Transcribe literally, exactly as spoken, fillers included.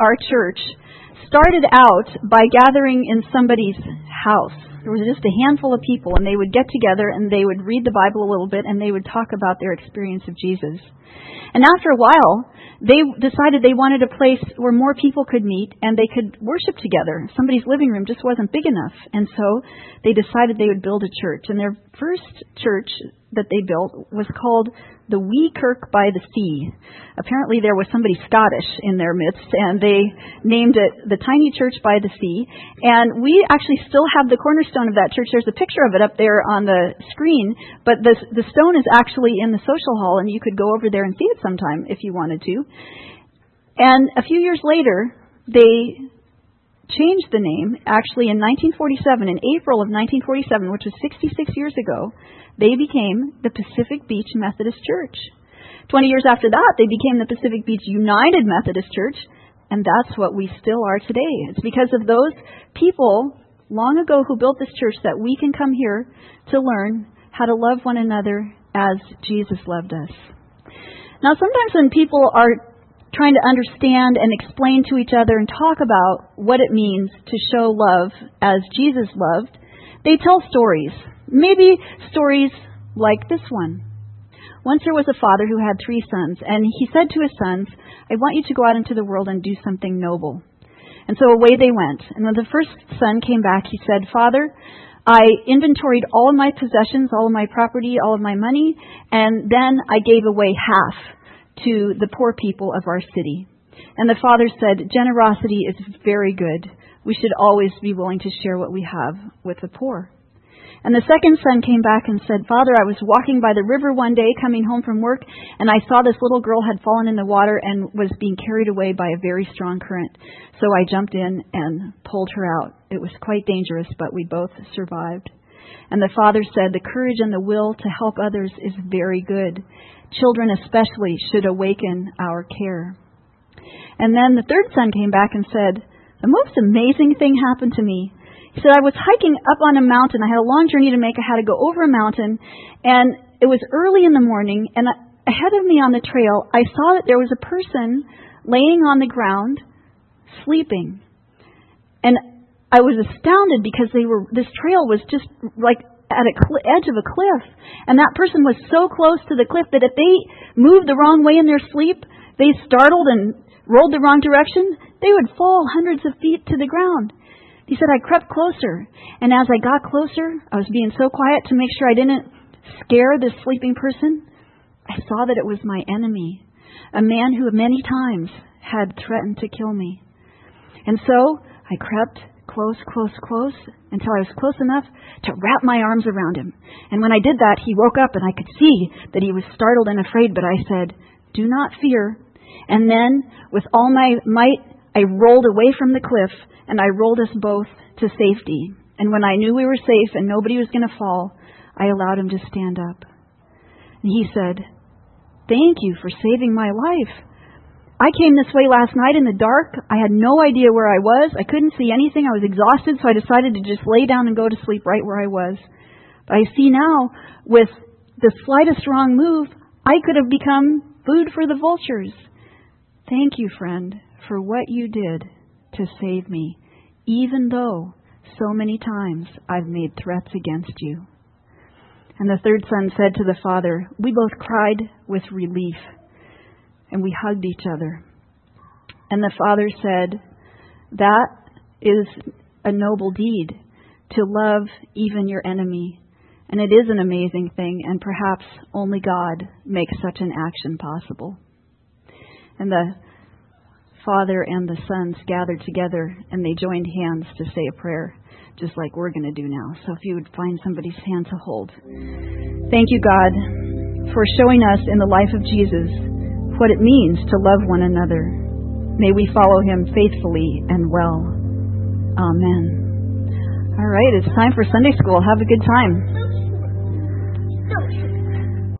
our church started out by gathering in somebody's house. There was just a handful of people, and they would get together and they would read the Bible a little bit and they would talk about their experience of Jesus. And after a while, they decided they wanted a place where more people could meet and they could worship together. Somebody's living room just wasn't big enough. And so they decided they would build a church. And their first church that they built was called the Wee Kirk by the Sea. Apparently there was somebody Scottish in their midst, and they named it the Tiny Church by the Sea. And we actually still have the cornerstone of that church. There's a picture of it up there on the screen, but the, the stone is actually in the social hall, and you could go over there and see it sometime if you wanted to. And a few years later, they changed the name. Actually, in nineteen forty-seven, in April of nineteen forty-seven, which was sixty-six years ago, they became the Pacific Beach Methodist Church. Twenty years after that, they became the Pacific Beach United Methodist Church, and that's what we still are today. It's because of those people long ago who built this church that we can come here to learn how to love one another as Jesus loved us. Now, sometimes when people are trying to understand and explain to each other and talk about what it means to show love as Jesus loved, they tell stories. Maybe stories like this one. Once there was a father who had three sons, and he said to his sons, I want you to go out into the world and do something noble. And so away they went. And when the first son came back, he said, Father, I inventoried all of my possessions, all of my property, all of my money, and then I gave away half to the poor people of our city. And the father said, generosity is very good. We should always be willing to share what we have with the poor. And the second son came back and said, Father, I was walking by the river one day coming home from work, and I saw this little girl had fallen in the water and was being carried away by a very strong current. So I jumped in and pulled her out. It was quite dangerous, but we both survived. And the father said, the courage and the will to help others is very good. Children especially should awaken our care. And then the third son came back and said, the most amazing thing happened to me. He said, I was hiking up on a mountain. I had a long journey to make. I had to go over a mountain. And it was early in the morning. And ahead of me on the trail, I saw that there was a person laying on the ground, sleeping. And I was astounded because they were. This trail was just like at a cl- edge of a cliff. And that person was so close to the cliff that if they moved the wrong way in their sleep, they startled and rolled the wrong direction, they would fall hundreds of feet to the ground. He said, I crept closer, and as I got closer, I was being so quiet to make sure I didn't scare this sleeping person. I saw that it was my enemy, a man who many times had threatened to kill me. And so I crept close, close, close, until I was close enough to wrap my arms around him. And when I did that, he woke up, and I could see that he was startled and afraid, but I said, do not fear. And then, with all my might, I rolled away from the cliff, and I rolled us both to safety. And when I knew we were safe and nobody was going to fall, I allowed him to stand up. And he said, thank you for saving my life. I came this way last night in the dark. I had no idea where I was. I couldn't see anything. I was exhausted, so I decided to just lay down and go to sleep right where I was. But I see now, with the slightest wrong move, I could have become food for the vultures. Thank you, friend, for what you did to save me, even though so many times I've made threats against you. And the third son said to the father, we both cried with relief, and we hugged each other. And the father said, that is a noble deed, to love even your enemy. And it is an amazing thing, and perhaps only God makes such an action possible. And the father and the sons gathered together and they joined hands to say a prayer, just like we're going to do now. So if you would find somebody's hand to hold. Thank you, God, for showing us in the life of Jesus what it means to love one another. May we follow him faithfully and well. Amen. All right, it's time for Sunday school. Have a good time.